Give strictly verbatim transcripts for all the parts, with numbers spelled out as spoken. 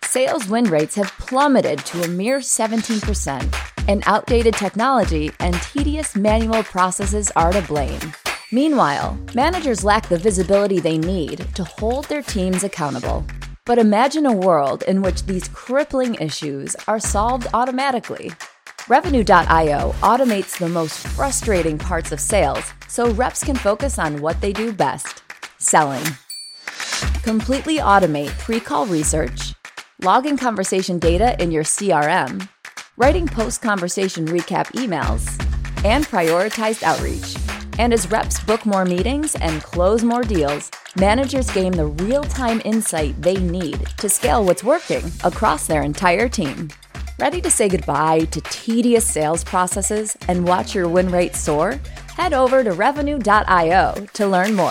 sales win rates have plummeted to a mere seventeen percent, and outdated technology and tedious manual processes are to blame. Meanwhile, managers lack the visibility they need to hold their teams accountable. But imagine a world in which these crippling issues are solved automatically. Revenue dot io automates the most frustrating parts of sales so reps can focus on what they do best: selling. Completely automate pre-call research, logging conversation data in your C R M, writing post-conversation recap emails, and prioritized outreach. And as reps book more meetings and close more deals, managers gain the real-time insight they need to scale what's working across their entire team. Ready to say goodbye to tedious sales processes and watch your win rate soar? Head over to Revenue dot io to learn more.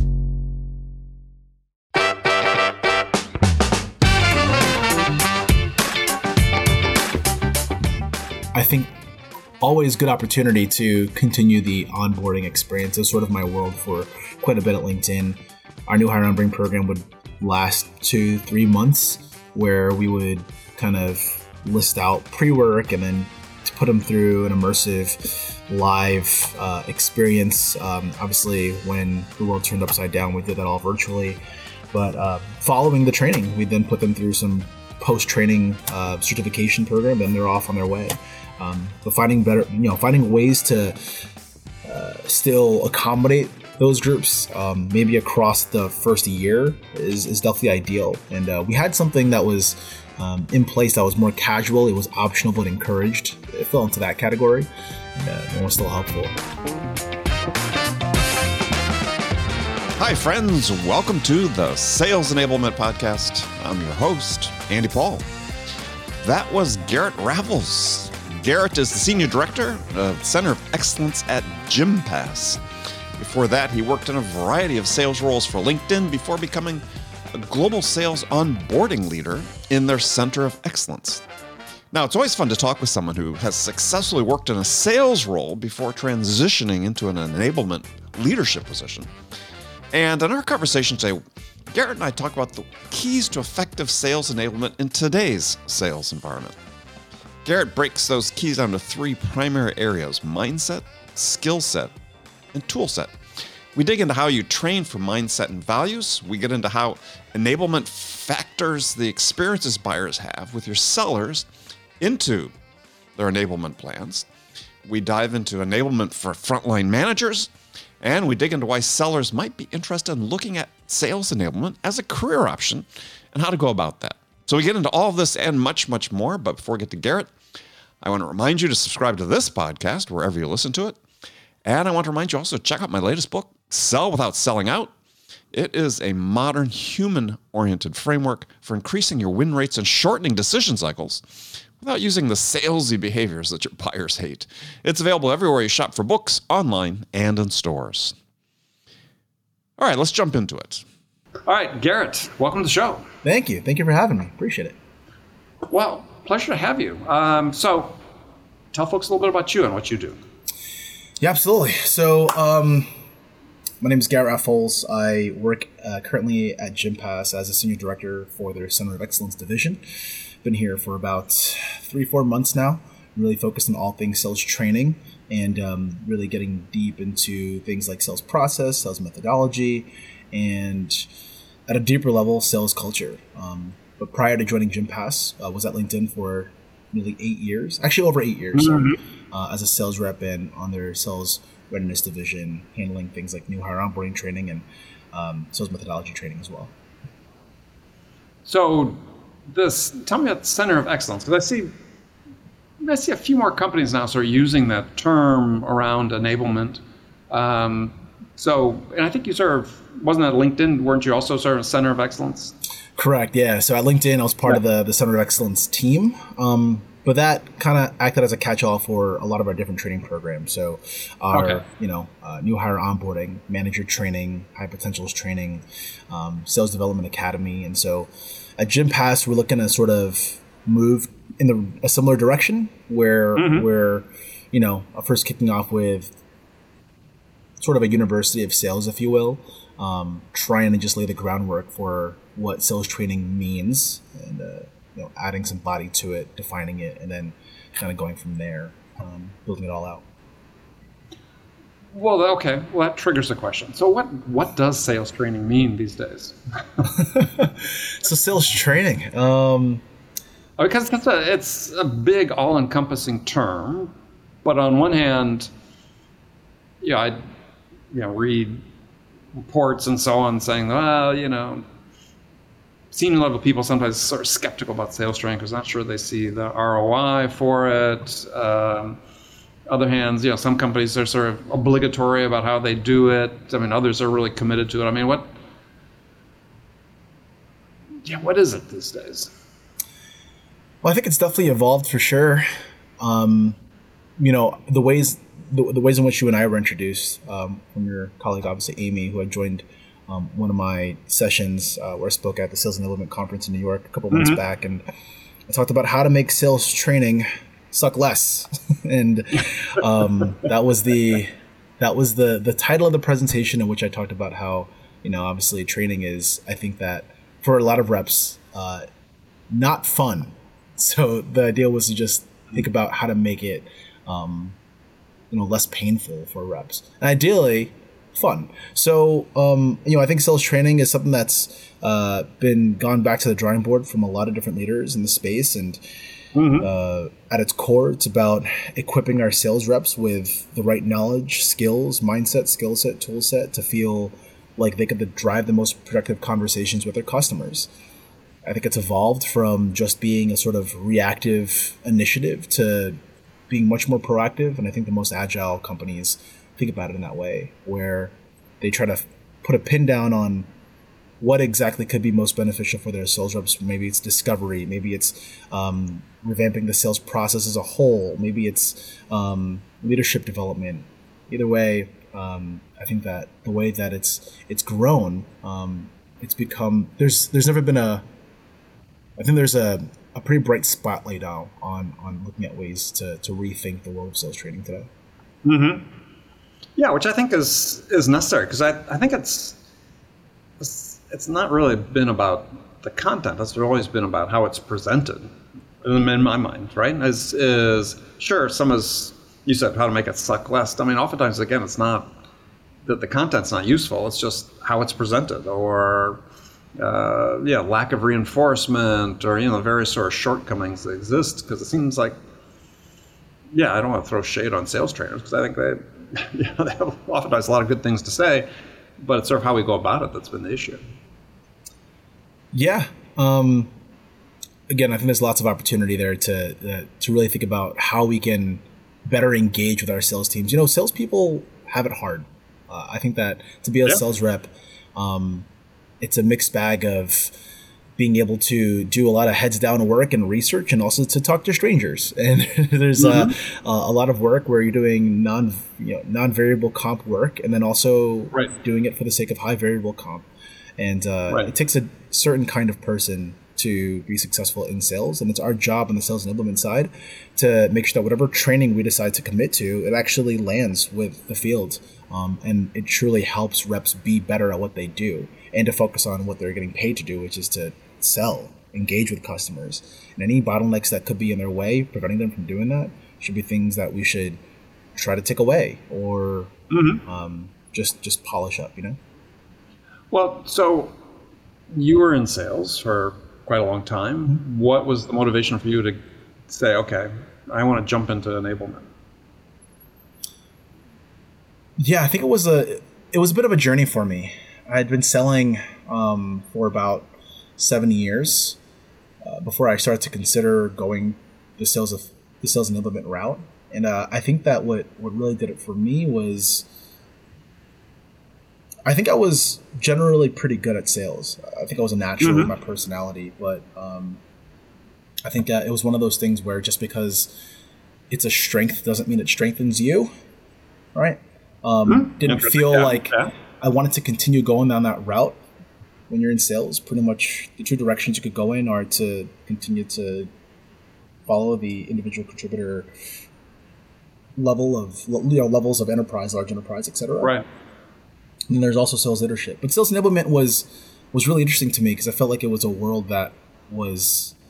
I think always good opportunity to continue the onboarding experience. It was sort of my world for quite a bit at LinkedIn. Our new hire onboarding program would last two, three months where we would kind of list out pre-work and then to put them through an immersive live uh, experience. Um, obviously, when the world turned upside down, we did that all virtually. But uh, following the training, we then put them through some post-training uh, certification program, and they're off on their way. Um, but finding better, you know, finding ways to uh, still accommodate those groups, um, maybe across the first year, is, is definitely ideal. And uh, we had something that was um, in place that was more casual. It was optional but encouraged. It fell into that category, and uh, it was still helpful. Hi, friends. Welcome to the Sales Enablement Podcast. I'm your host, Andy Paul. That was Garrett Ravels. Garrett is the Senior Director of Center of Excellence at Gympass. Before that, he worked in a variety of sales roles for LinkedIn before becoming a global sales onboarding leader in their Center of Excellence. Now, it's always fun to talk with someone who has successfully worked in a sales role before transitioning into an enablement leadership position. And in our conversation today, Garrett and I talk about the keys to effective sales enablement in today's sales environment. Garrett breaks those keys down to three primary areas: mindset, skill set, and tool set. We dig into how you train for mindset and values. We get into how enablement factors the experiences buyers have with your sellers into their enablement plans. We dive into enablement for frontline managers, and we dig into why sellers might be interested in looking at sales enablement as a career option and how to go about that. So we get into all of this and much, much more. But before we get to Garrett, I want to remind you to subscribe to this podcast wherever you listen to it. And I want to remind you also to check out my latest book, Sell Without Selling Out. It is a modern, human-oriented framework for increasing your win rates and shortening decision cycles without using the salesy behaviors that your buyers hate. It's available everywhere you shop for books, online, and in stores. All right, let's jump into it. All right, Garrett, welcome to the show. Thank you. Thank you for having me. Appreciate it. Well, pleasure to have you. Um, so tell folks a little bit about you and what you do. Yeah, absolutely. So um, my name is Garrett Ravels. I work uh, currently at Gympass as a Senior Director for their Center of Excellence division. Been here for about three, four months now. I'm really focused on all things sales training and um, really getting deep into things like sales process, sales methodology, and at a deeper level, sales culture. Um, but prior to joining Gympass, I uh, was at LinkedIn for nearly eight years, actually over eight years, mm-hmm. uh, as a sales rep and on their sales readiness division, handling things like new hire onboarding training and um, sales methodology training as well. So this, tell me about the Center of Excellence, because I see, I see a few more companies now sort of using that term around enablement. Um, so, and I think you sort of, wasn't that LinkedIn, weren't you also sort of a Center of Excellence? Correct, yeah. So at LinkedIn, I was part yeah. of the, the Center of Excellence team. Um, but that kind of acted as a catch-all for a lot of our different training programs. So our, okay. you know, uh, new hire onboarding, manager training, high potentials training, um, sales development academy. And so at Gympass, we're looking to sort of move in the, a similar direction where mm-hmm. we're, you know, first kicking off with sort of a university of sales, if you will, um, trying to just lay the groundwork for what sales training means and uh, you know, adding some body to it, defining it, and then kind of going from there, um, building it all out. Well, okay. Well, that triggers a question. So what, what does sales training mean these days? So sales training, um, because it's a, it's a big all-encompassing term, but on one hand, yeah, I you know, read reports and so on saying, well, you know, senior level people sometimes sort of skeptical about sales training because not sure they see the R O I for it. Um, other hands, you know, some companies are sort of obligatory about how they do it. I mean, others are really committed to it. I mean, what, yeah, what is it these days? Well, I think it's definitely evolved for sure. Um, you know, the ways the, the ways in which you and I were introduced um, from your colleague, obviously Amy, who had joined um, one of my sessions uh, where I spoke at the Sales Enablement Conference in New York a couple of months mm-hmm. back, and I talked about how to make sales training suck less, and um, that was the that was the the title of the presentation in which I talked about how, you know, obviously training is, I think that for a lot of reps, uh, not fun. So the idea was to just think about how to make it, um, you know, less painful for reps, and ideally fun. So, um, you know, I think sales training is something that's uh, been gone back to the drawing board from a lot of different leaders in the space, and mm-hmm. uh, at its core, it's about equipping our sales reps with the right knowledge, skills, mindset, skill set, tool set to feel like they could drive the most productive conversations with their customers. I think it's evolved from just being a sort of reactive initiative to being much more proactive. And I think the most agile companies think about it in that way, where they try to f- put a pin down on what exactly could be most beneficial for their sales reps. Maybe it's discovery. Maybe it's um, revamping the sales process as a whole. Maybe it's um, leadership development. Either way, um, I think that the way that it's it's grown, um, it's become there's there's never been a I think there's a, a pretty bright spotlight now on on looking at ways to to rethink the world of sales training today. Mm-hmm. Yeah, which I think is is necessary, because I, I think it's, it's it's not really been about the content. It's always been about how it's presented, in, in my mind, right? Is is sure, some is, you said, how to make it suck less. I mean, oftentimes, again, it's not that the content's not useful. It's just how it's presented, or uh, yeah, lack of reinforcement, or, you know, various sort of shortcomings that exist. Because it seems like, yeah, I don't want to throw shade on sales trainers, because I think they, you know, they have oftentimes a lot of good things to say, but it's sort of how we go about it that's been the issue. Yeah. Um, again, I think there's lots of opportunity there to uh, to really think about how we can better engage with our sales teams. You know, salespeople have it hard. Uh, I think that to be a yeah. sales rep, um, it's a mixed bag of being able to do a lot of heads down work and research, and also to talk to strangers. And there's mm-hmm. uh, a lot of work where you're doing non, you know, non-variable comp work, and then also right. doing it for the sake of high variable comp. And uh, right. it takes a certain kind of person to be successful in sales. And it's our job on the sales enablement side to make sure that whatever training we decide to commit to, it actually lands with the field. Um, and it truly helps reps be better at what they do, and to focus on what they're getting paid to do, which is to sell, engage with customers. And any bottlenecks that could be in their way, preventing them from doing that, should be things that we should try to take away, or mm-hmm. um, just just polish up, you know? Well, so you were in sales for quite a long time. Mm-hmm. What was the motivation for you to say, okay, I want to jump into enablement? Yeah, I think it was a it was a bit of a journey for me. I had been selling um, for about seven years uh, before I started to consider going the sales of the sales enablement route. And uh, I think that what, what really did it for me was, I think I was generally pretty good at sales. I think I was a natural mm-hmm. in my personality, but um, I think that it was one of those things where just because it's a strength doesn't mean it strengthens you, right? Um, mm-hmm. Didn't feel yeah. like yeah. I wanted to continue going down that route. When you're in sales, pretty much the two directions you could go in are to continue to follow the individual contributor level of, you know, levels of enterprise, large enterprise, et cetera. Right. And then there's also sales leadership. But sales enablement was was really interesting to me because I felt like it was a world that was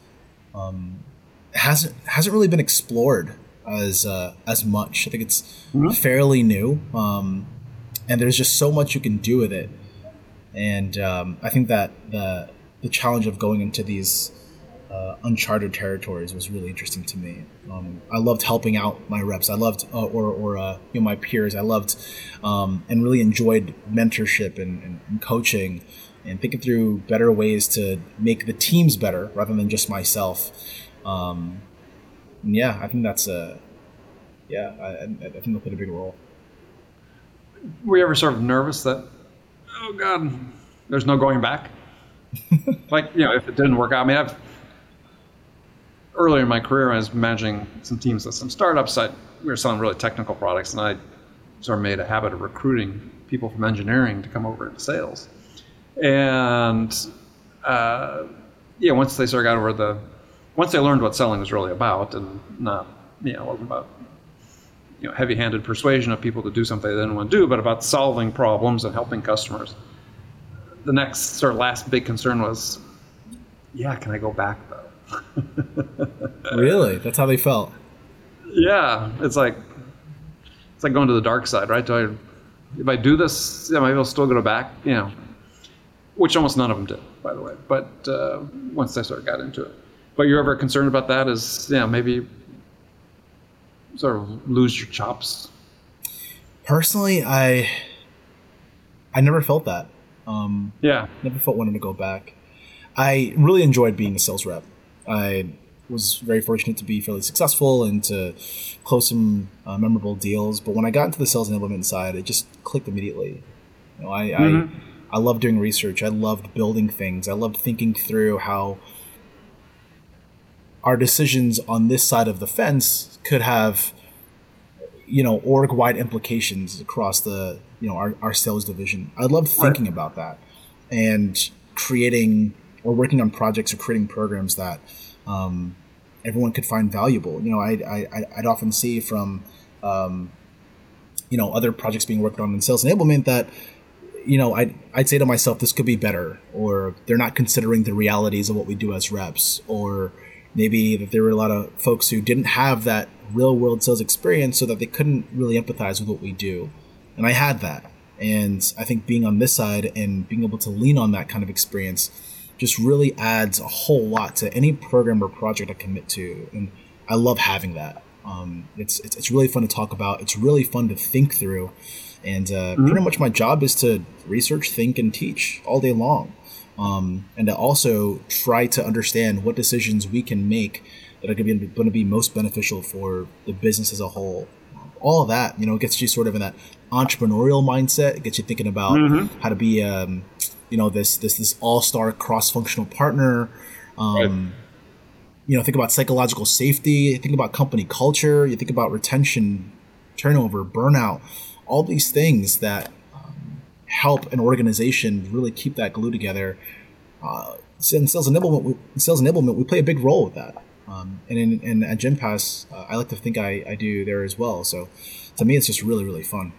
um, hasn't hasn't really been explored as uh, as much. I think it's mm-hmm. fairly new, um, and there's just so much you can do with it. And um, I think that the the challenge of going into these uh, uncharted territories was really interesting to me. Um, I loved helping out my reps. I loved uh, or or uh, you know, my peers. I loved um, and really enjoyed mentorship and, and, and coaching and thinking through better ways to make the teams better rather than just myself. Um, yeah, I think that's a yeah. I, I think that played a big role. Were you ever sort of nervous that, oh God, there's no going back? Like, you know, if it didn't work out. I mean, I've earlier in my career, I was managing some teams at some startups. I, we were selling really technical products, and I sort of made a habit of recruiting people from engineering to come over into sales. And uh, yeah, once they sort of got over the, once they learned what selling was really about, and not, you know, it wasn't about, you know, heavy-handed persuasion of people to do something they didn't want to do, but about solving problems and helping customers. The next sort of last big concern was, yeah, can I go back though? Really? That's how they felt? Yeah, it's like it's like going to the dark side, right? Do I, if I do this, yeah, maybe I'll still go back, you know, which almost none of them did, by the way. But uh, once they sort of got into it, but you're ever concerned about that? Is, yeah, maybe sort of lose your chops? Personally, I I never felt that. Um, yeah. Never felt wanting to go back. I really enjoyed being a sales rep. I was very fortunate to be fairly successful and to close some uh, memorable deals. But when I got into the sales enablement side, it just clicked immediately. You know, I, mm-hmm. I I loved doing research. I loved building things. I loved thinking through how our decisions on this side of the fence could have, you know, org-wide implications across the, you know, our, our sales division. I loved thinking right. about that and creating or working on projects or creating programs that um, everyone could find valuable. You know, I, I, I'd often see from, um, you know, other projects being worked on in sales enablement that, you know, I'd, I'd say to myself, this could be better, or they're not considering the realities of what we do as reps, or maybe that there were a lot of folks who didn't have that real world sales experience so that they couldn't really empathize with what we do. And I had that. And I think being on this side and being able to lean on that kind of experience just really adds a whole lot to any program or project I commit to. And I love having that. Um, it's, it's it's really fun to talk about. It's really fun to think through. And uh, mm-hmm. pretty much my job is to research, think, and teach all day long. Um, and to also try to understand what decisions we can make that are going to be most beneficial for the business as a whole. All of that, you know, gets you sort of in that entrepreneurial mindset. It gets you thinking about mm-hmm. how to be, um, you know, this this this all-star cross-functional partner. Um, right. You know, think about psychological safety. Think about company culture. You think about retention, turnover, burnout. All these things that um, help an organization really keep that glue together. Uh, in sales enablement, we, in sales enablement, we play a big role with that. Um, and in, in at Gympass, uh, I like to think I, I do there as well. So to me, it's just really, really fun.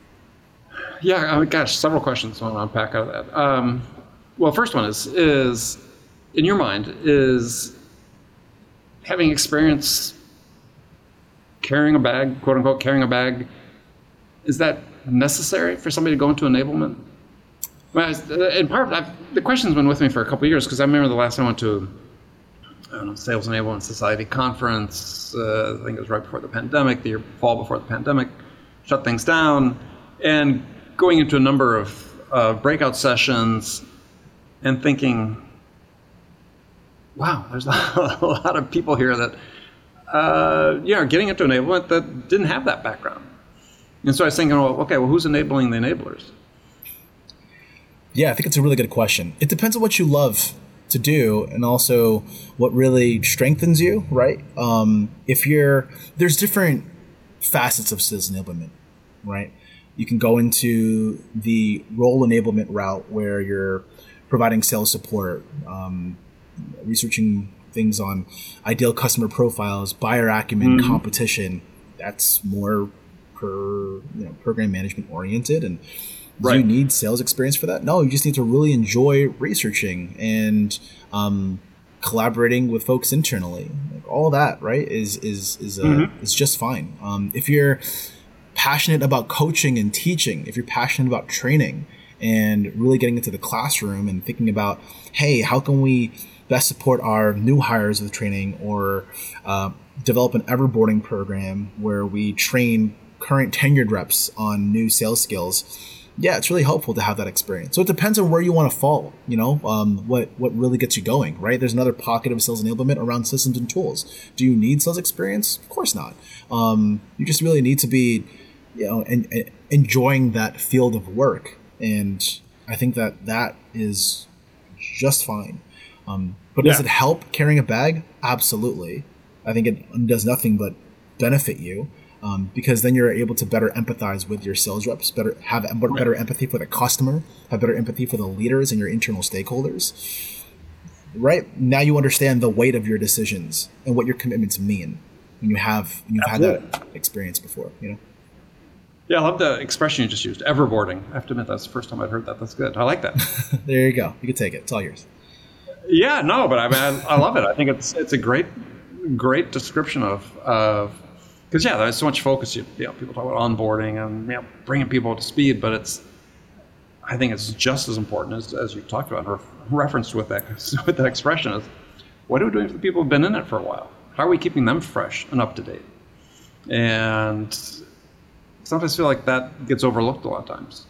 Yeah, oh, gosh, several questions I want to unpack out of that. Um, well, first one is, is, in your mind, is having experience carrying a bag, quote unquote, carrying a bag, is that necessary for somebody to go into enablement? Well, in part, I've, the question's been with me for a couple of years, because I remember the last time I went to I don't know, Sales Enablement Society conference. Uh, I think it was right before the pandemic, the year fall before the pandemic, shut things down, and going into a number of uh, breakout sessions and thinking, wow, there's a lot of people here that, uh, you know, getting into enablement that didn't have that background. And so I was thinking, well, okay, well, who's enabling the enablers? Yeah, I think it's a really good question. It depends on what you love to do and also what really strengthens you, right? Um, if you're, there's different facets of sales enablement, right? You can go into the role enablement route where you're providing sales support, um, researching things on ideal customer profiles, buyer acumen, mm-hmm. competition. That's more per, you know, program management oriented. And right. Do you need sales experience for that? No, you just need to really enjoy researching and um, collaborating with folks internally, like all that, right, is is is uh, mm-hmm. is just fine. Um, if you're passionate about coaching and teaching, if you're passionate about training and really getting into the classroom and thinking about, hey, how can we best support our new hires with training, or uh, develop an everboarding program where we train current tenured reps on new sales skills, yeah, it's really helpful to have that experience. So it depends on where you want to fall, you know, um, what, what really gets you going, right? There's another pocket of sales enablement around systems and tools. Do you need sales experience? Of course not. Um, you just really need to be, you know, en- en- enjoying that field of work. And I think that that is just fine. Um, but yeah. Does it help carrying a bag? Absolutely. I think it does nothing but benefit you. Um, because then you're able to better empathize with your sales reps, better have better empathy for the customer, have better empathy for the leaders and your internal stakeholders. Right now, you understand the weight of your decisions and what your commitments mean when you have when you've Absolutely. had that experience before. You know. Yeah, I love the expression you just used, everboarding. I have to admit, that's the first time I've heard that. That's good. I like that. There you go. You can take it. It's all yours. Yeah, no, but I mean, I, I love it. I think it's it's a great great description of of. Because, yeah, there's so much focus. You, you know, people talk about onboarding and you know, bringing people up to speed, but it's, I think it's just as important as, as you talked about, or referenced with that, with that expression, is what are we doing for the people who've been in it for a while? How are we keeping them fresh and up to date? And sometimes I feel like that gets overlooked a lot of times.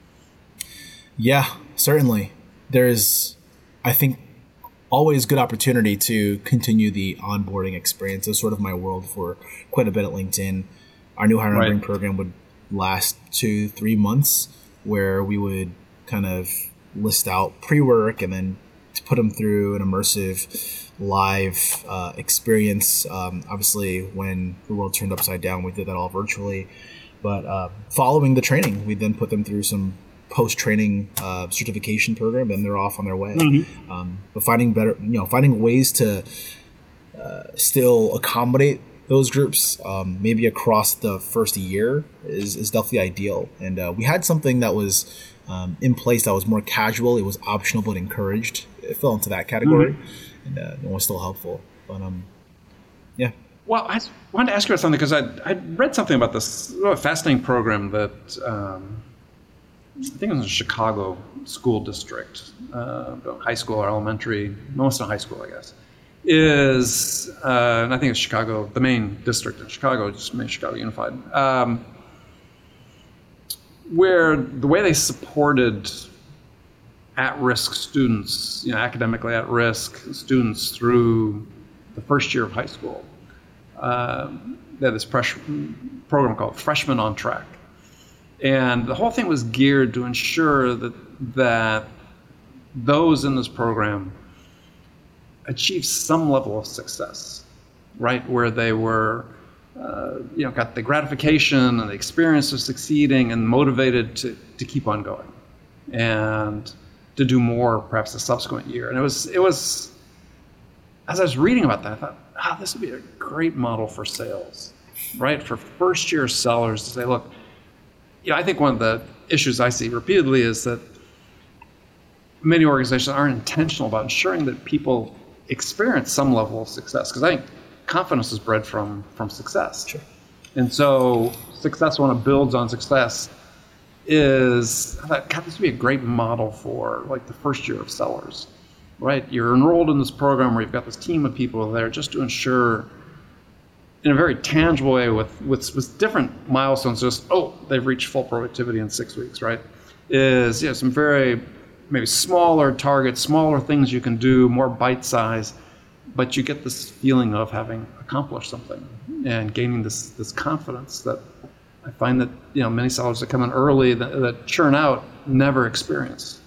Yeah, certainly. There's, I think, always good opportunity to continue the onboarding experience. It's sort of my world for quite a bit at LinkedIn. Our new hire onboarding right. program would last two, three months where we would kind of list out pre-work and then put them through an immersive live uh, experience. Um, obviously, when the world turned upside down, we did that all virtually. But uh, following the training, we then put them through some post-training uh, certification program, and they're off on their way. Mm-hmm. Um, but finding better, you know, finding ways to uh, still accommodate those groups, um, maybe across the first year, is, is definitely ideal. And uh, we had something that was um, in place that was more casual. It was optional but encouraged. It fell into that category, mm-hmm. and uh, it was still helpful. But um, yeah. Well, I wanted to ask you about something because I I read something about this a fascinating program that. Um, I think it was in Chicago school district, uh, high school or elementary, most of high school, I guess, is, uh, and I think it's Chicago, the main district in Chicago, just made Chicago Unified, um, where the way they supported at-risk students, you know, academically at-risk students through the first year of high school, uh, they had this fresh program called Freshmen on Track. And the whole thing was geared to ensure that that those in this program achieved some level of success, right? Where they were, uh, you know, got the gratification and the experience of succeeding and motivated to, to keep on going and to do more perhaps the subsequent year. And it was, it was, as I was reading about that, I thought, ah, this would be a great model for sales, right? For first year sellers to say, look, you know, I think one of the issues I see repeatedly is that many organizations aren't intentional about ensuring that people experience some level of success. Because I think confidence is bred from from success. Sure. And so success, when it builds on success, is, I thought, God, this would be a great model for like the first year of sellers, right? You're enrolled in this program where you've got this team of people there just to ensure in a very tangible way with, with, with different milestones, just, oh, they've reached full productivity in six weeks, right? Is, you know, some very maybe smaller targets, smaller things you can do, more bite size, but you get this feeling of having accomplished something and gaining this, this confidence that I find that, you know, many sellers that come in early that, that churn out never experience.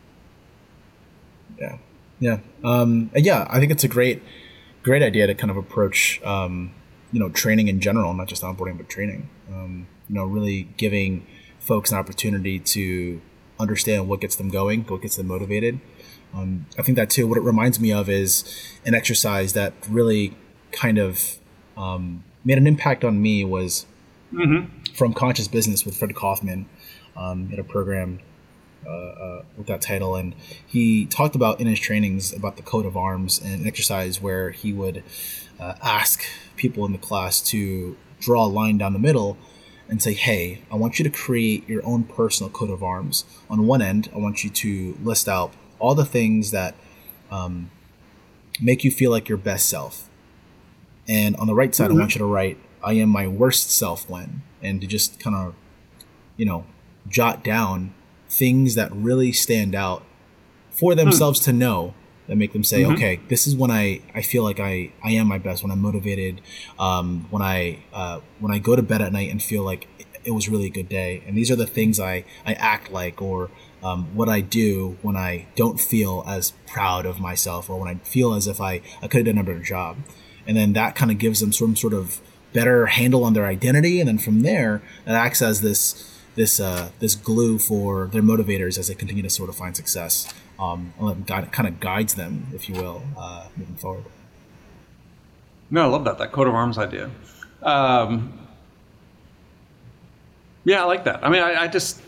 Yeah. Yeah. Um, yeah, I think it's a great, great idea to kind of approach, um, you know, training in general, not just onboarding, but training, um, you know, really giving folks an opportunity to understand what gets them going, what gets them motivated. Um, I think that too, what it reminds me of is an exercise that really kind of um, made an impact on me was mm-hmm. from Conscious Business with Fred Kaufman um, in a program uh, uh, with that title, and he talked about in his trainings about the coat of arms and an exercise where he would uh, ask people in the class to draw a line down the middle and say, hey, I want you to create your own personal coat of arms. On one end, I want you to list out all the things that um, make you feel like your best self. And on the right side, mm-hmm. I want you to write, I am my worst self when, and to just kind of, you know, jot down things that really stand out for themselves mm-hmm. to know, that make them say, mm-hmm. okay, this is when I, I feel like I, I am my best, when I'm motivated, um, when I uh, when I go to bed at night and feel like it, it was really a good day. And these are the things I, I act like, or um, what I do when I don't feel as proud of myself, or when I feel as if I, I could have done a better job. And then that kind of gives them some sort of better handle on their identity. And then from there, it acts as this this uh, this glue for their motivators as they continue to sort of find success. Um, and it kind of guides them, if you will, uh, moving forward. No, I love that, that coat of arms idea. Um, yeah, I like that. I mean, I, I just,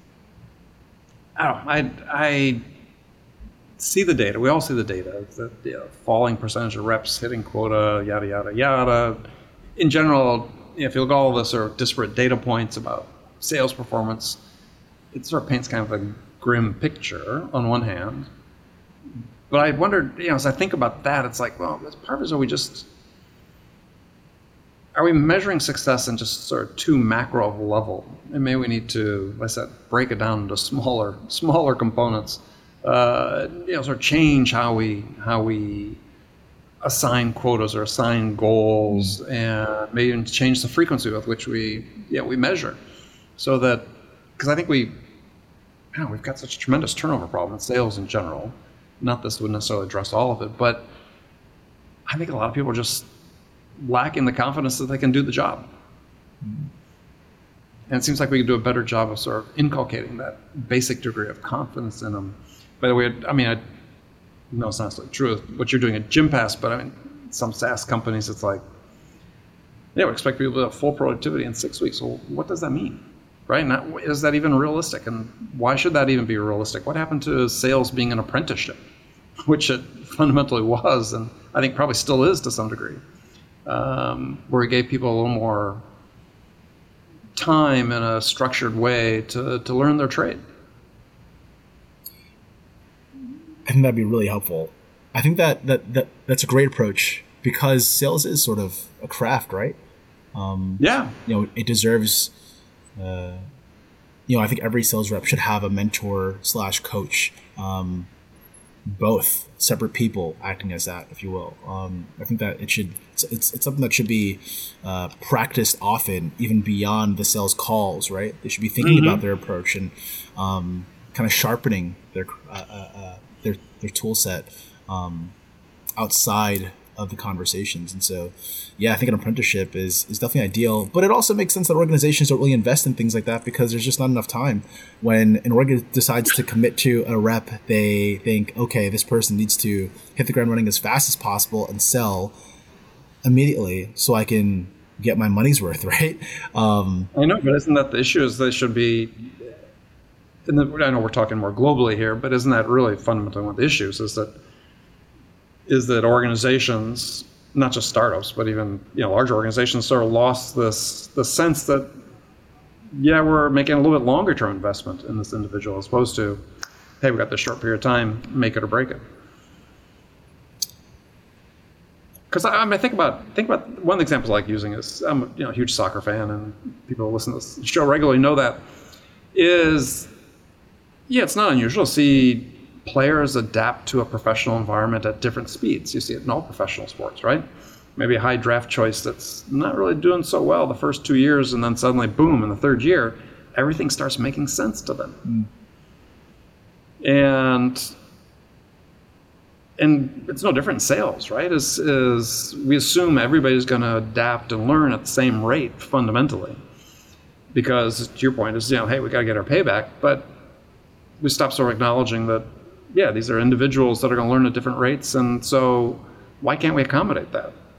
I don't know, I, I see the data. We all see the data. The you know, falling percentage of reps hitting quota, yada, yada, yada. In general, you know, if you look at all of the sort of disparate data points about sales performance, it sort of paints kind of a grim picture on one hand. But I wondered, you know, as I think about that, it's like, well, as part of it is, are we just, are we measuring success in just sort of too macro of a level? And maybe we need to, like I said, break it down into smaller, smaller components. Uh, you know, sort of change how we how we assign quotas or assign goals, mm. and maybe even change the frequency with which we yeah we measure, so that, because I think we, you know, we've got such a tremendous turnover problem in sales in general. Not this would necessarily address all of it, but I think a lot of people are just lacking the confidence that they can do the job. Mm. And it seems like we could do a better job of sort of inculcating that basic degree of confidence in them. By the way, I mean, I know it's not necessarily true what you're doing at Gympass, but I mean, some SaaS companies, it's like, yeah, we expect people to have full productivity in six weeks. Well, what does that mean, right? Not, is that even realistic? And why should that even be realistic? What happened to sales being an apprenticeship, which it fundamentally was, and I think probably still is to some degree, um, where it gave people a little more time in a structured way to, to learn their trade. I think that'd be really helpful. I think that, that, that that's a great approach, because sales is sort of a craft, right? Um, yeah. You know, it deserves, uh, you know, I think every sales rep should have a mentor slash coach, um, both separate people acting as that, if you will. Um, I think that it should, it's, it's, it's something that should be uh, practiced often, even beyond the sales calls, right? They should be thinking mm-hmm. about their approach and um, kind of sharpening their, uh, uh, their their tool set um, outside of the conversations. And so, yeah, I think an apprenticeship is, is definitely ideal, but it also makes sense that organizations don't really invest in things like that, because there's just not enough time. When an org decides to commit to a rep, they think, okay, this person needs to hit the ground running as fast as possible and sell immediately so I can get my money's worth, right? Um, I know, but isn't that the issue? Is they should be, and the, I know we're talking more globally here, but isn't that really fundamentally one of the issues? Is that is that organizations, not just startups, but even you know larger organizations, sort of lost this the sense that yeah, we're making a little bit longer term investment in this individual, as opposed to, hey, we got this short period of time, make it or break it. Because I, I mean, think about think about one of the examples I like using is I'm a you know a huge soccer fan, and people who listen to this show regularly know that is. Yeah, it's not unusual to see players adapt to a professional environment at different speeds. You see it in all professional sports, right? Maybe a high draft choice that's not really doing so well the first two years, and then suddenly, boom, in the third year, everything starts making sense to them. Mm. And and it's no different in sales, right? Is is we assume everybody's going to adapt and learn at the same rate fundamentally, because to your point is, you know, hey, we got to get our payback, but we stop sort of acknowledging that, yeah, these are individuals that are going to learn at different rates, and so why can't we accommodate that?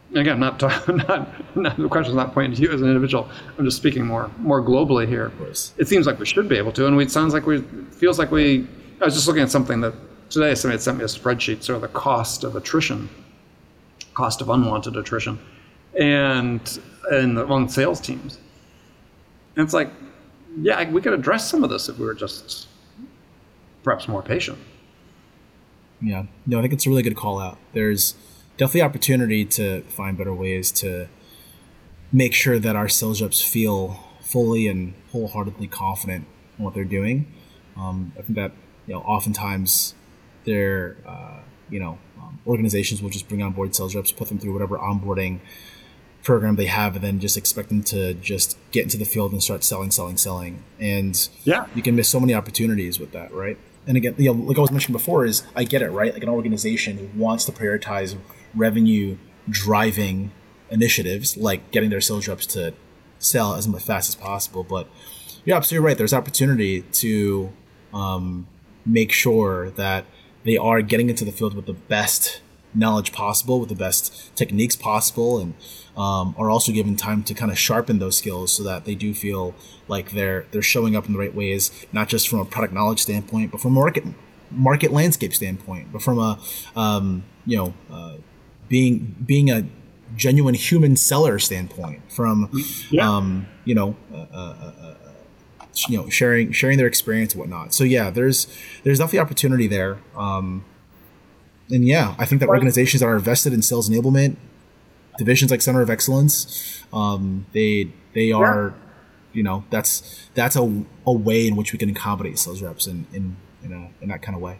again, not, not, not the question is not pointing to you as an individual. I'm just speaking more more globally here. It seems like we should be able to, and we, it sounds like we, feels like we, I was just looking at something that today somebody had sent me a spreadsheet, sort of the cost of attrition, cost of unwanted attrition, and, and among sales teams. And it's like, yeah, we could address some of this if we were just perhaps more patient. Yeah, no, I think it's a really good call out. There's definitely opportunity to find better ways to make sure that our sales reps feel fully and wholeheartedly confident in what they're doing. Um, I think that, you know, oftentimes their, uh, you know, um, organizations will just bring on board sales reps, put them through whatever onboarding program they have, and then just expect them to just get into the field and start selling, selling, selling. And yeah, you can miss so many opportunities with that, right? And again, you know, like I was mentioning before, is I get it, right? Like an organization wants to prioritize revenue driving initiatives, like getting their sales reps to sell as fast as possible. But you're absolutely right. There's opportunity to um, make sure that they are getting into the field with the best knowledge possible, with the best techniques possible, and um, are also given time to kind of sharpen those skills so that they do feel like they're they're showing up in the right ways, not just from a product knowledge standpoint, but from a market market landscape standpoint, but from a um, you know uh, being being a genuine human seller standpoint, from yeah. um, you know uh, uh, uh, you know sharing sharing their experience and whatnot. So yeah, there's there's definitely opportunity there. Um, And yeah, I think that organizations that are invested in sales enablement, divisions like Center of Excellence, um, they they are, you know, that's that's a, a way in which we can accommodate sales reps in in in, a, in that kind of way.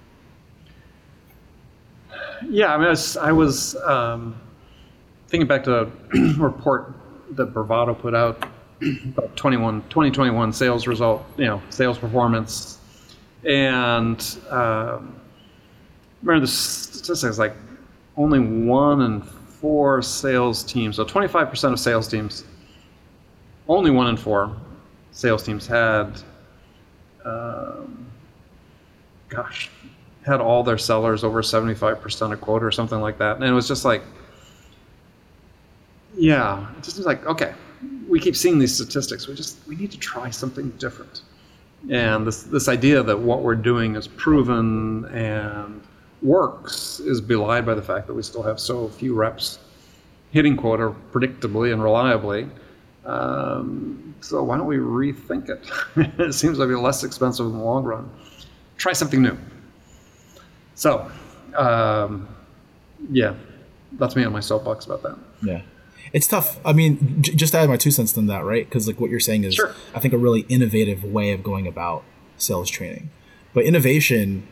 Yeah, I mean, I was, I was um, thinking back to a report that Bravado put out about twenty-one, twenty twenty-one sales result, you know, sales performance, and. Um, Remember the statistics, like only one in four sales teams, so twenty-five percent of sales teams, only one in four sales teams had, um, gosh, had all their sellers over seventy-five percent of quota or something like that. And it was just like, yeah, it just was like, okay, we keep seeing these statistics. We just, we need to try something different. And this, this idea that what we're doing is proven and works is belied by the fact that we still have so few reps hitting quota predictably and reliably. Um, so why don't we rethink it? It seems like it'll be less expensive in the long run. Try something new. So, um, yeah, that's me on my soapbox about that. Yeah. It's tough. I mean, j- just to add my two cents on that, right? Because like what you're saying is, sure. I think, a really innovative way of going about sales training. But innovation,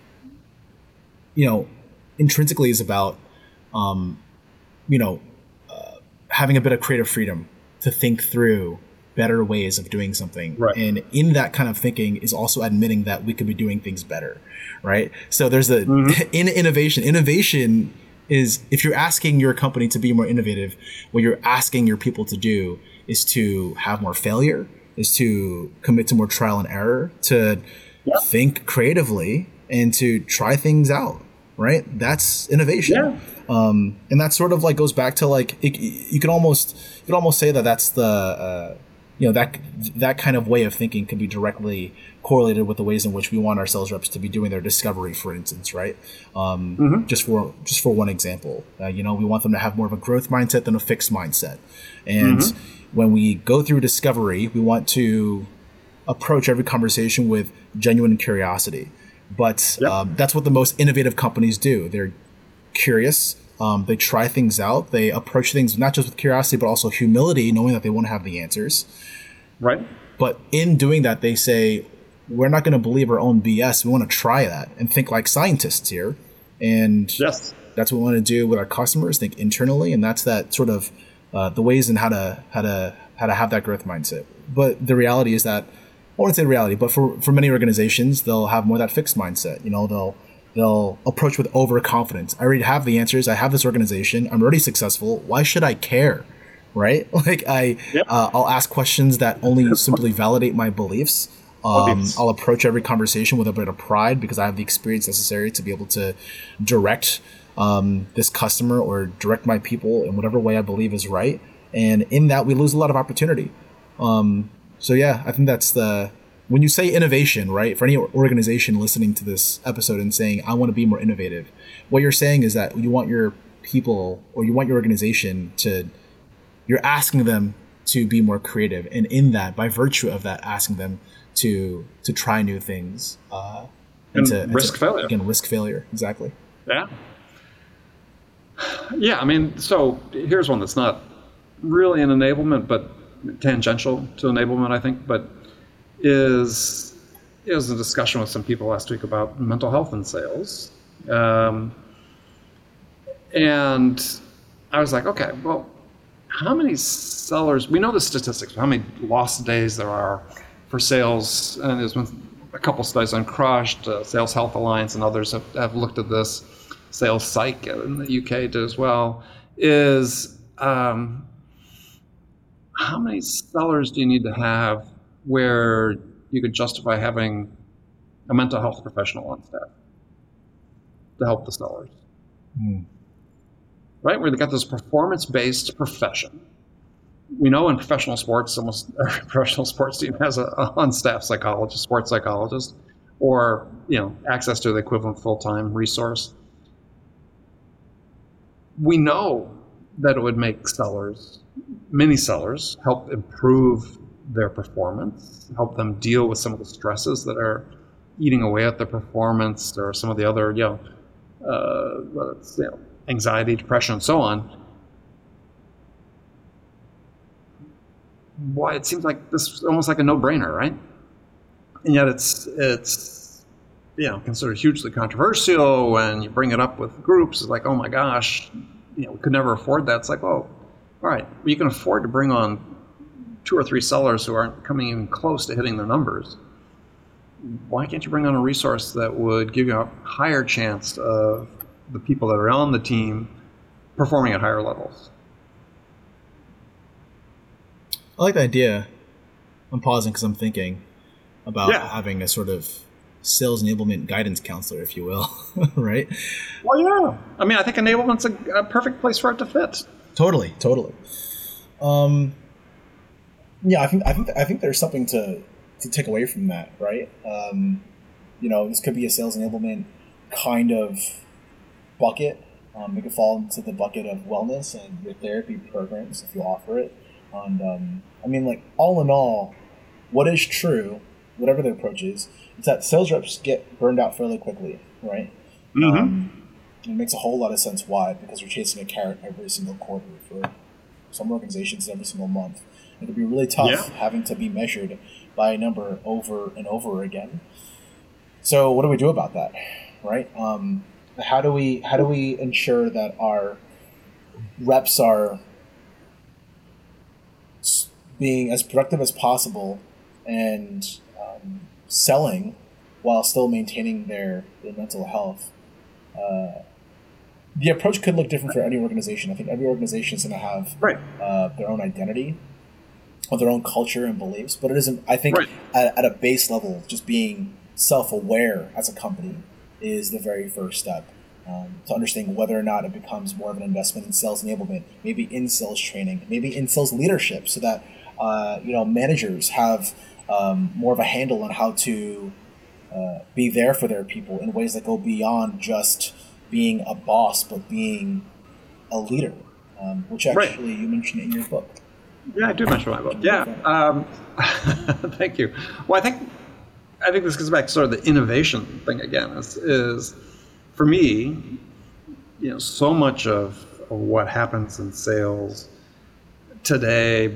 you know, intrinsically is about, um, you know, uh, having a bit of creative freedom to think through better ways of doing something. Right. And in that kind of thinking is also admitting that we could be doing things better, right? So there's a, mm-hmm. in innovation, innovation is, if you're asking your company to be more innovative, what you're asking your people to do is to have more failure, is to commit to more trial and error, to yep. think creatively, and to try things out, right? That's innovation. Yeah. Um, and that sort of like goes back to like, it, you can almost, you can almost say that that's the, uh, you know, that, that kind of way of thinking can be directly correlated with the ways in which we want our sales reps to be doing their discovery, for instance, right? Um, mm-hmm. Just for, just for one example, uh, you know, we want them to have more of a growth mindset than a fixed mindset. And mm-hmm. when we go through discovery, we want to approach every conversation with genuine curiosity. But yep. um, that's what the most innovative companies do. They're curious. Um, they try things out. They approach things not just with curiosity, but also humility, knowing that they won't have the answers. Right. But in doing that, they say, we're not going to believe our own B S. We want to try that and think like scientists here. And yes. that's what we want to do with our customers, think internally. And that's that sort of uh, the ways in how to how to how to have that growth mindset. But the reality is that, I wouldn't say reality, but for, for many organizations, they'll have more of that fixed mindset. You know, they'll they'll approach with overconfidence. I already have the answers. I have this organization. I'm already successful. Why should I care? Right? Like I, yep. uh, I'll ask questions that only simply validate my beliefs. Um, I'll approach every conversation with a bit of pride because I have the experience necessary to be able to direct um, this customer or direct my people in whatever way I believe is right. And in that, we lose a lot of opportunity. Um, so yeah, I think that's the, when you say innovation, right, for any organization listening to this episode and saying, I want to be more innovative, what you're saying is that you want your people or you want your organization to, you're asking them to be more creative. And in that, by virtue of that, asking them to, to try new things. Uh, and to, risk to, failure. Again, risk failure. Exactly. Yeah. Yeah. I mean, so here's one that's not really an enablement, but tangential to enablement, I think, but is is a discussion with some people last week about mental health in sales. Um, and I was like, okay, well, how many sellers, we know the statistics, how many lost days there are for sales, and there's been a couple studies on Crushed, uh, Sales Health Alliance, and others have, have looked at this. Sales Psych in the U K did as well, is um, how many sellers do you need to have where you could justify having a mental health professional on staff to help the sellers? Mm. Right? Where they got this performance-based profession. We know in professional sports, almost every professional sports team has a, a on-staff psychologist, sports psychologist, or you know, access to the equivalent full-time resource. We know that it would make sellers, many sellers, help improve their performance, help them deal with some of the stresses that are eating away at their performance, or some of the other, you know, uh, whether it's, you know, anxiety, depression, and so on. Why it seems like this is almost like a no-brainer, right? And yet it's it's you know considered hugely controversial when you bring it up with groups. It's like, oh my gosh, you know, we could never afford that. It's like, well, all right, well, you can afford to bring on two or three sellers who aren't coming even close to hitting their numbers. Why can't you bring on a resource that would give you a higher chance of the people that are on the team performing at higher levels? I like the idea. I'm pausing because I'm thinking about yeah. having a sort of sales enablement guidance counselor, if you will, right? Well, yeah. I mean, I think enablement's a, a perfect place for it to fit. Totally, totally. Um, yeah, I think I think I think there's something to to take away from that, right? Um, you know, this could be a sales enablement kind of bucket. Um, it could fall into the bucket of wellness and your therapy programs if you offer it. And um, I mean, like, all in all, what is true, whatever the approach is, is that sales reps get burned out fairly quickly, right? Mm-hmm. Um, it makes a whole lot of sense why, because you're chasing a carrot every single quarter for some organizations every single month. It can be really tough yeah. having to be measured by a number over and over again. So what do we do about that, right? Um, how do we how do we ensure that our reps are being as productive as possible and um, selling while still maintaining their, their mental health? Uh, the approach could look different for any organization. I think every organization is going to have right. uh, their own identity, or their own culture and beliefs. But it isn't. I think right. at, at a base level, just being self-aware as a company is the very first step. Um, to understand whether or not it becomes more of an investment in sales enablement, maybe in sales training, maybe in sales leadership, so that uh, you know managers have um, more of a handle on how to uh, be there for their people in ways that go beyond just being a boss, but being a leader, um, which actually right. you mentioned in your book. Yeah, I do mention my book. Yeah, um, thank you. Well, I think I think this goes back to sort of the innovation thing again. Is, is for me, you know, so much of, of what happens in sales today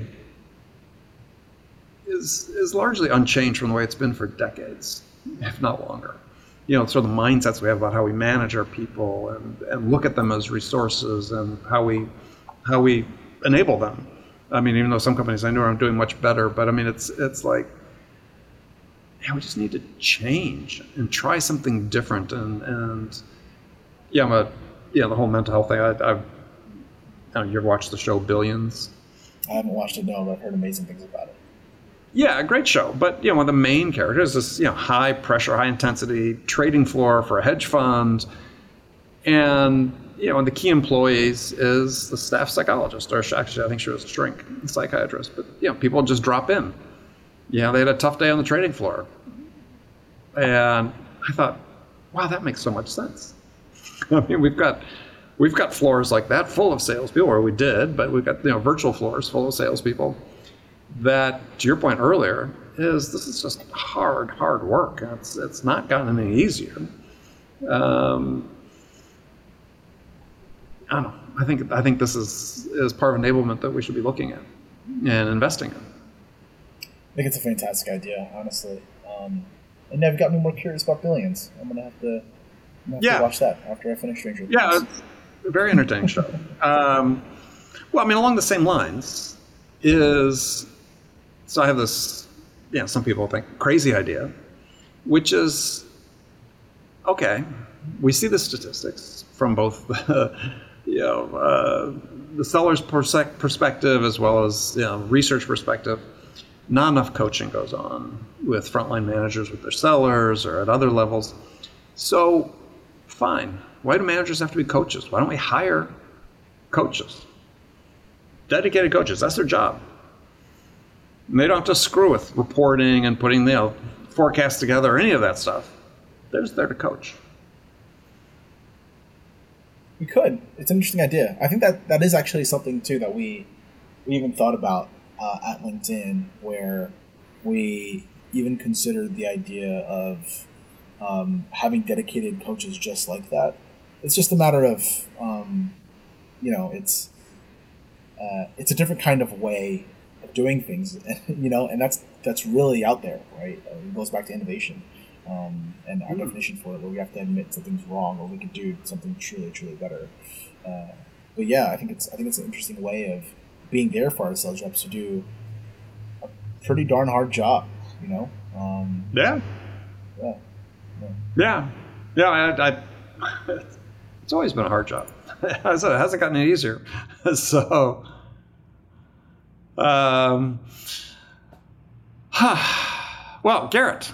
is is largely unchanged from the way it's been for decades, if not longer. You know, sort of the mindsets we have about how we manage our people and, and look at them as resources and how we how we enable them. I mean, even though some companies I know are doing much better, but I mean, it's it's like, yeah, we just need to change and try something different. And, and yeah, I'm a, yeah, the whole mental health thing. I, I've, I don't know, you ever watched the show Billions? I haven't watched it, no, but I've heard amazing things about it. Yeah, a great show. But, you know, one of the main characters is, you know, high pressure, high intensity trading floor for a hedge fund. And you know, and the key employees is the staff psychologist, or actually I think she was a shrink psychiatrist, but you know, people just drop in. You know, they had a tough day on the trading floor. And I thought, wow, that makes so much sense. I mean, we've got we've got floors like that full of salespeople, or we did, but we've got, you know, virtual floors full of salespeople that, to your point earlier, is this is just hard, hard work. It's it's not gotten any easier. Um, I don't know. I think I think this is is part of enablement that we should be looking at and investing in. I think it's a fantastic idea, honestly. Um, and now you've got me more curious about Billions. I'm gonna have to, I'm gonna have yeah. to watch that after I finish Stranger Things. Yeah, it's a very entertaining show. Um, well, I mean, along the same lines is, so I have this, yeah, some people think crazy idea, which is, okay, we see the statistics from both the, you know, uh, the seller's persec- perspective as well as, you know, research perspective. Not enough coaching goes on with frontline managers with their sellers or at other levels. So, fine. Why do managers have to be coaches? Why don't we hire coaches? Dedicated coaches. That's their job. And they don't have to screw with reporting and putting, you know, forecasts together or any of that stuff. They're just there to coach. We could. It's an interesting idea. I think that that is actually something, too, that we we even thought about uh, at LinkedIn, where we even considered the idea of um, having dedicated coaches just like that. It's just a matter of, um, you know, it's uh, it's a different kind of way of doing things, you know, and that's that's really out there, right? Uh, it goes back to innovation. Um, and our mm-hmm. definition for it, where we have to admit something's wrong, or we could do something truly, truly better. Uh, but yeah, I think it's I think it's an interesting way of being there for our sales reps to do a pretty darn hard job, you know. Um, yeah. yeah, yeah, yeah, yeah. I, I, it's always been a hard job. It hasn't gotten any easier. So, um, well, Garrett.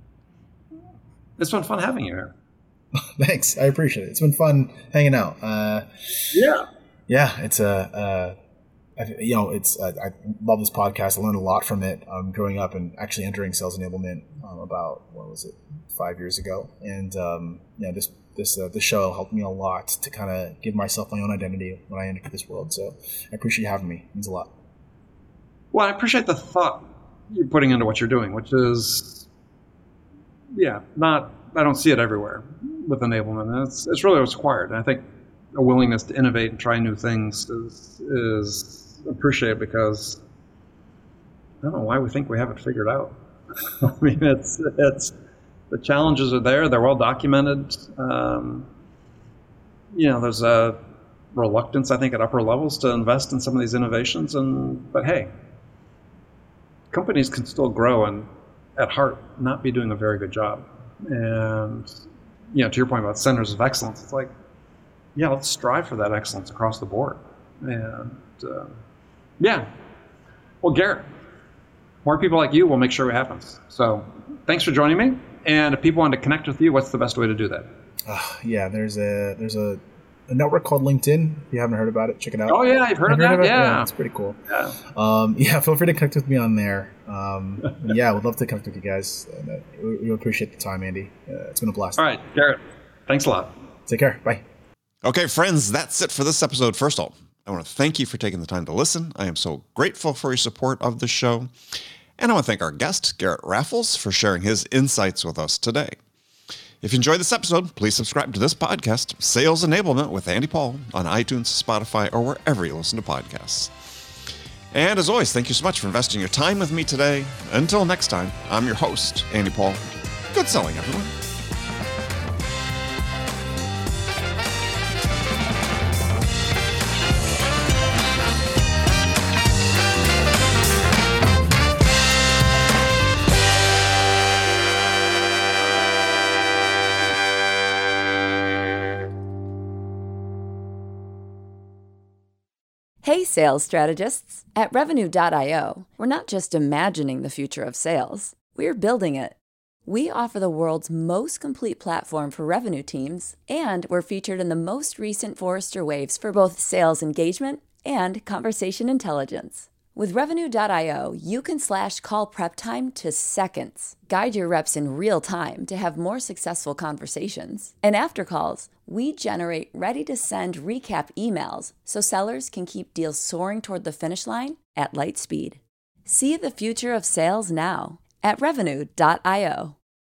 It's been fun having you here. Thanks. I appreciate it. It's been fun hanging out. Uh, yeah. Yeah. It's a, uh, I, you know, it's, uh, I love this podcast. I learned a lot from it. Um, growing up and actually entering sales enablement, um, about, what was it, five years ago. And, um, yeah, this, this, uh, this show helped me a lot to kind of give myself my own identity when I entered this world. So I appreciate you having me. It means a lot. Well, I appreciate the thought you're putting into what you're doing, which is, yeah, not, I don't see it everywhere with enablement. It's, it's really what's required. And I think a willingness to innovate and try new things is, is appreciated, because I don't know why we think we have it figured out. I mean, it's, it's, the challenges are there. They're well documented. Um, you know, there's a reluctance, I think, at upper levels to invest in some of these innovations. And, but hey, companies can still grow and, at heart, not be doing a very good job. And, you know, to your point about centers of excellence, it's like, yeah, let's strive for that excellence across the board. And, uh, yeah. Well, Garrett, more people like you will make sure it happens. So thanks for joining me. And if people want to connect with you, what's the best way to do that? Uh, yeah, there's a there's a, a network called LinkedIn. If you haven't heard about it, check it out. Oh, yeah, you've heard Have of that? Heard of yeah. yeah. It's pretty cool. Yeah. Um, yeah, feel free to connect with me on there. Um, yeah, we'd love to connect with you guys. And, uh, we, we appreciate the time, Andy. Uh, it's been a blast. All right, Garrett, thanks a lot. Take care. Bye. Okay, friends, that's it for this episode. First of all, I want to thank you for taking the time to listen. I am so grateful for your support of the show. And I want to thank our guest, Garrett Raffles, for sharing his insights with us today. If you enjoyed this episode, please subscribe to this podcast, Sales Enablement with Andy Paul, on iTunes, Spotify, or wherever you listen to podcasts. And as always, thank you so much for investing your time with me today. Until next time, I'm your host, Andy Paul. Good selling, everyone. Hey, sales strategists. At Revenue dot io, we're not just imagining the future of sales, we're building it. We offer the world's most complete platform for revenue teams, and we're featured in the most recent Forrester Waves for both sales engagement and conversation intelligence. With Revenue dot io, you can slash call prep time to seconds, guide your reps in real time to have more successful conversations. And after calls, we generate ready-to-send recap emails so sellers can keep deals soaring toward the finish line at light speed. See the future of sales now at Revenue dot io.